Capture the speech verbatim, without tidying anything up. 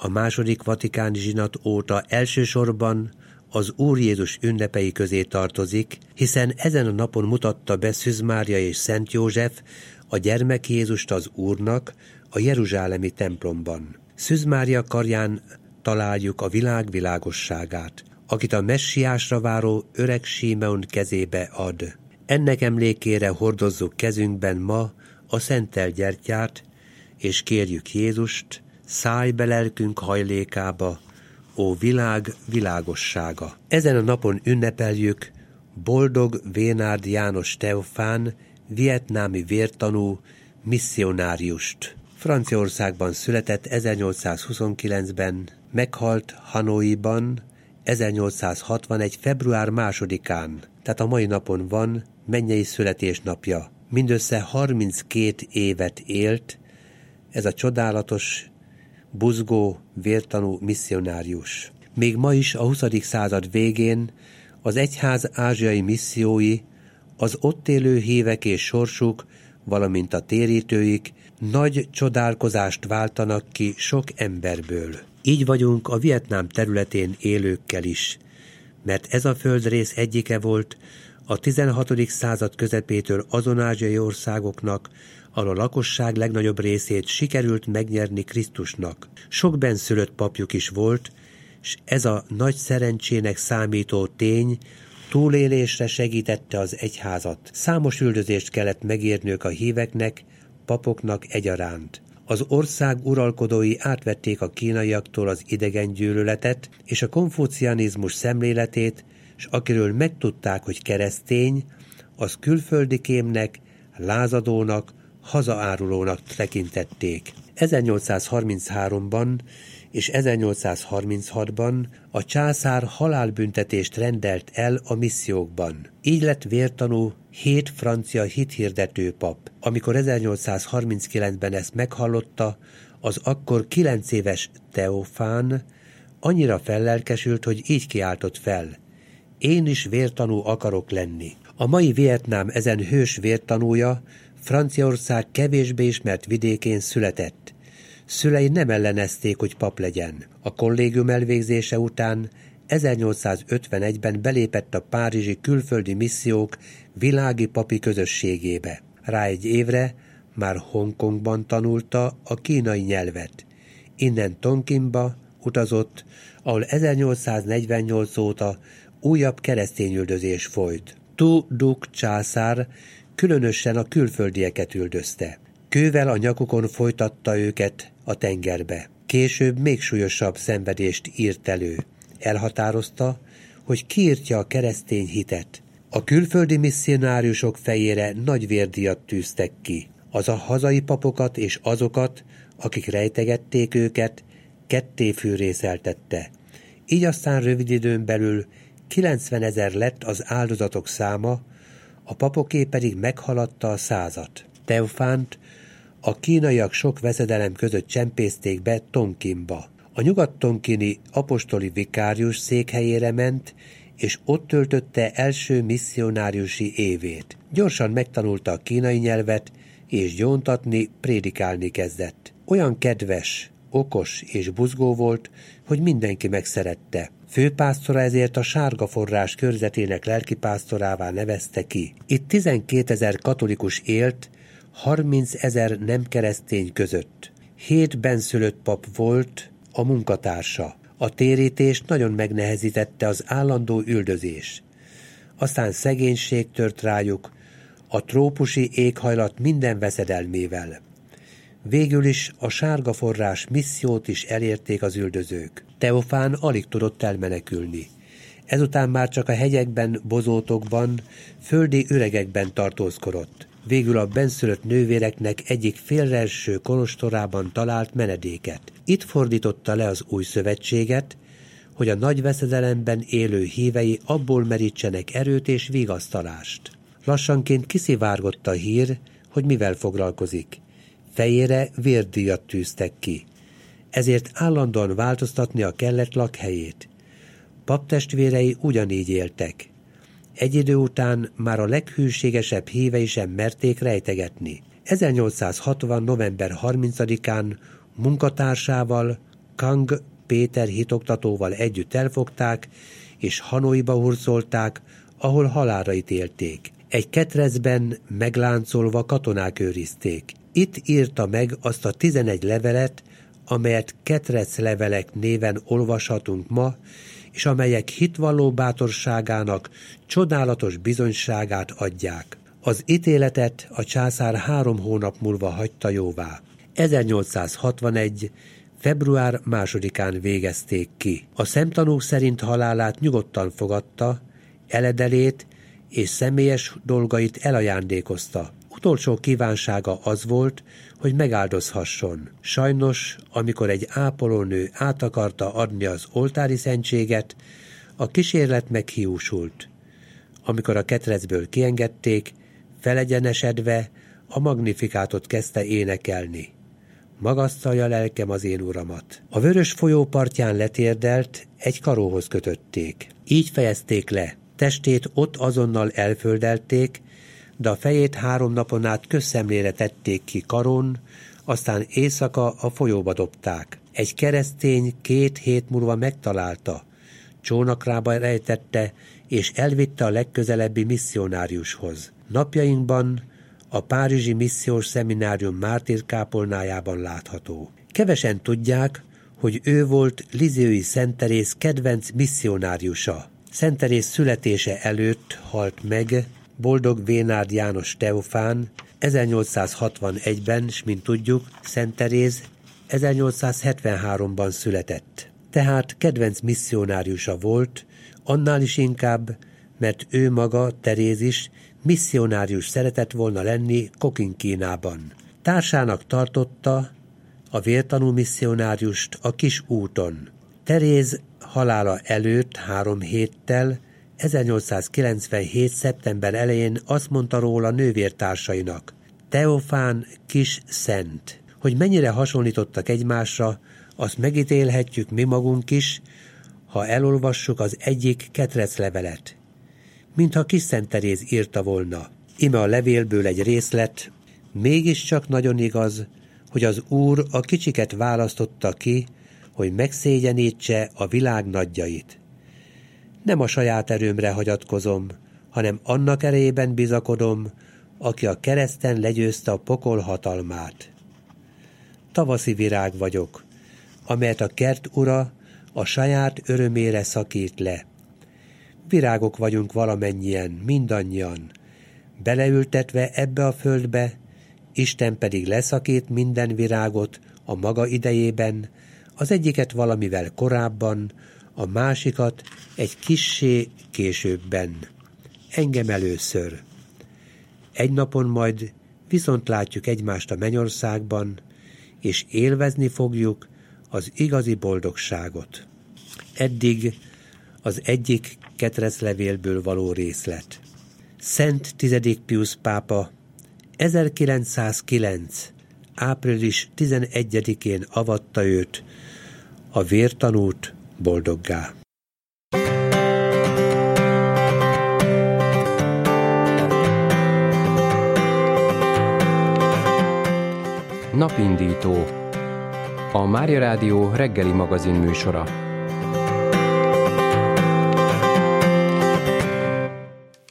a második vatikáni zsinat óta elsősorban az Úr Jézus ünnepei közé tartozik, hiszen ezen a napon mutatta be Szűz Mária és Szent József a gyermek Jézust az Úrnak a jeruzsálemi templomban. Szűz Mária karján találjuk a világ világosságát, akit a messiásra váró öreg Símeon kezébe ad. Ennek emlékére hordozzuk kezünkben ma a szentelt gyertyát, és kérjük Jézust, szállj be lelkünk hajlékába, ó világ világossága. Ezen a napon ünnepeljük boldog Vénárd János Teofán, vietnámi vértanú misszionáriust. Franciaországban született ezernyolcszázhuszonkilencben, meghalt Hanoiban ezernyolcszázhatvanegy. február másodikán, tehát a mai napon van mennyei születésnapja. Mindössze harminckét évet élt ez a csodálatos, buzgó, vértanú misszionárius. Még ma is a huszadik század végén az egyház ázsiai missziói, az ott élő hívek és sorsuk, valamint a térítőik nagy csodálkozást váltanak ki sok emberből. Így vagyunk a Vietnám területén élőkkel is, mert ez a földrész egyike volt a tizenhatodik század közepétől azon ázsiai országoknak, ahol a lakosság legnagyobb részét sikerült megnyerni Krisztusnak. Sok benszülött papjuk is volt, s ez a nagy szerencsének számító tény túlélésre segítette az egyházat. Számos üldözést kellett megérniük a híveknek, papoknak egyaránt. Az ország uralkodói átvették a kínaiaktól az idegengyűlöletet és a konfucianizmus szemléletét, s akiről megtudták, hogy keresztény, az külföldi kémnek, lázadónak, hazaárulónak tekintették. ezernyolcszázharmincháromban és ezernyolcszázharminchatban a császár halálbüntetést rendelt el a missziókban. Így lett vértanú hét francia hithirdető pap. Amikor ezernyolcszázharminckilencben ezt meghallotta, az akkor kilenc éves Teofán annyira fellelkesült, hogy így kiáltott fel: én is vértanú akarok lenni. A mai Vietnám ezen hős vértanúja Franciaország kevésbé ismert vidékén született. Szülei nem ellenezték, hogy pap legyen. A kollégium elvégzése után ezernyolcszázötvenegyben belépett a párizsi külföldi missziók világi papi közösségébe. Rá egy évre már Hongkongban tanulta a kínai nyelvet. Innen Tonkinba utazott, ahol ezernyolcszáznegyvennyolc óta újabb keresztényüldözés folyt. Tu Duc császár különösen a külföldieket üldözte. Kővel a nyakukon folytatta őket a tengerbe. Később még súlyosabb szenvedést írt elő. Elhatározta, hogy kiírtja a keresztény hitet. A külföldi misszionáriusok fejére nagy vérdíjat tűztek ki. Az a hazai papokat és azokat, akik rejtegették őket, ketté fűrészeltette. Így aztán rövid időn belül kilencvenezer lett az áldozatok száma, a papoké pedig meghaladta a százat. Teofánt a kínaiak sok veszedelem között csempészték be Tonkinba. A nyugat-tonkini apostoli vikárius székhelyére ment, és ott töltötte első misszionáriusi évét. Gyorsan megtanulta a kínai nyelvet, és gyóntatni, prédikálni kezdett. Olyan kedves, okos és buzgó volt, hogy mindenki megszerette. Főpásztora ezért a Sárga Forrás körzetének lelkipásztorává nevezte ki. Itt tizenkétezer katolikus élt, harmincezer nem keresztény között. Hét benszülött pap volt a munkatársa. A térítést nagyon megnehezítette az állandó üldözés. Aztán szegénység tört rájuk, a trópusi éghajlat minden veszedelmével. Végül is a Sárga Forrás missziót is elérték az üldözők. Teofán alig tudott elmenekülni. Ezután már csak a hegyekben, bozótokban, földi üregekben tartózkodott. Végül a benszülött nővéreknek egyik félreeső kolostorában talált menedéket. Itt fordította le az új szövetséget, hogy a nagy veszedelemben élő hívei abból merítsenek erőt és vigasztalást. Lassanként kiszivárgott a hír, hogy mivel foglalkozik. Fejére vérdíjat tűztek ki. Ezért állandóan változtatnia kellett lakhelyét. Paptestvérei ugyanígy éltek. Egy idő után már a leghűségesebb hívei sem merték rejtegetni. ezernyolcszázhatvan. november harmincadikán munkatársával, Kang Péter hitoktatóval együtt elfogták, és Hanoiba hurcolták, ahol halálra ítélték. Egy ketrecben megláncolva katonák őrizték. Itt írta meg azt a tizenegy levelet, amelyet ketreclevelek néven olvashatunk ma, és amelyek hitvalló bátorságának csodálatos bizonyságát adják. Az ítéletet a császár három hónap múlva hagyta jóvá. ezernyolcszázhatvanegy. február másodikán végezték ki. A szemtanúk szerint halálát nyugodtan fogadta, eledelét és személyes dolgait elajándékozta. Utolsó kívánsága az volt, hogy megáldozhasson. Sajnos, amikor egy ápolónő át akarta adni az oltári szentséget, a kísérlet meghiúsult. Amikor a ketrecből kiengedték, felegyenesedve a magnifikátot kezdte énekelni. Magasztalja lelkem az én uramat. A Vörös folyó partján letérdelt, egy karóhoz kötötték. Így fejezték le. Testét ott azonnal elföldelték, de a fejét három napon át közszemlére tették ki karón, aztán éjszaka a folyóba dobták. Egy keresztény két hét múlva megtalálta, csónakrába rejtette, és elvitte a legközelebbi misszionáriushoz. Napjainkban a párizsi missziós szeminárium mártírkápolnájában látható. Kevesen tudják, hogy ő volt Lisieux-i Szent Teréz kedvenc misszionáriusa. Szent Teréz születése előtt halt meg Boldog Vénárd János Teofán ezernyolcszázhatvanegyben, s mint tudjuk, Szent Teréz ezernyolcszázhetvenháromban született. Tehát kedvenc misszionáriusa volt, annál is inkább, mert ő maga, Teréz is, misszionárius szeretett volna lenni Kokinkínában. Társának tartotta a vértanú misszionáriust a kis úton. Teréz halála előtt három héttel, ezernyolcszázkilencvenhét. szeptember elején azt mondta róla nővértársainak: Teofán kis szent. Hogy mennyire hasonlítottak egymásra, azt megítélhetjük mi magunk is, ha elolvassuk az egyik ketreclevelet. Mintha kis Szent Teréz írta volna. Ime a levélből egy részlet: mégiscsak nagyon igaz, hogy az Úr a kicsiket választotta ki, hogy megszégyenítse a világ nagyjait. Nem a saját erőmre hagyatkozom, hanem annak erejében bizakodom, aki a kereszten legyőzte a pokol hatalmát. Tavaszi virág vagyok, amelyet a kert ura a saját örömére szakít le. Virágok vagyunk valamennyien, mindannyian. Beleültetve ebbe a földbe, Isten pedig leszakít minden virágot a maga idejében, az egyiket valamivel korábban, a másikat egy kissé későbben. Engem először. Egy napon majd viszont látjuk egymást a mennyországban, és élvezni fogjuk az igazi boldogságot. Eddig az egyik ketreclevélből való részlet. Szent tizedik Piusz pápa ezerkilencszázkilenc. április tizenegyedikén avatta őt, a vértanút boldoggá. Napindító. A Mária Rádió reggeli magazin műsora.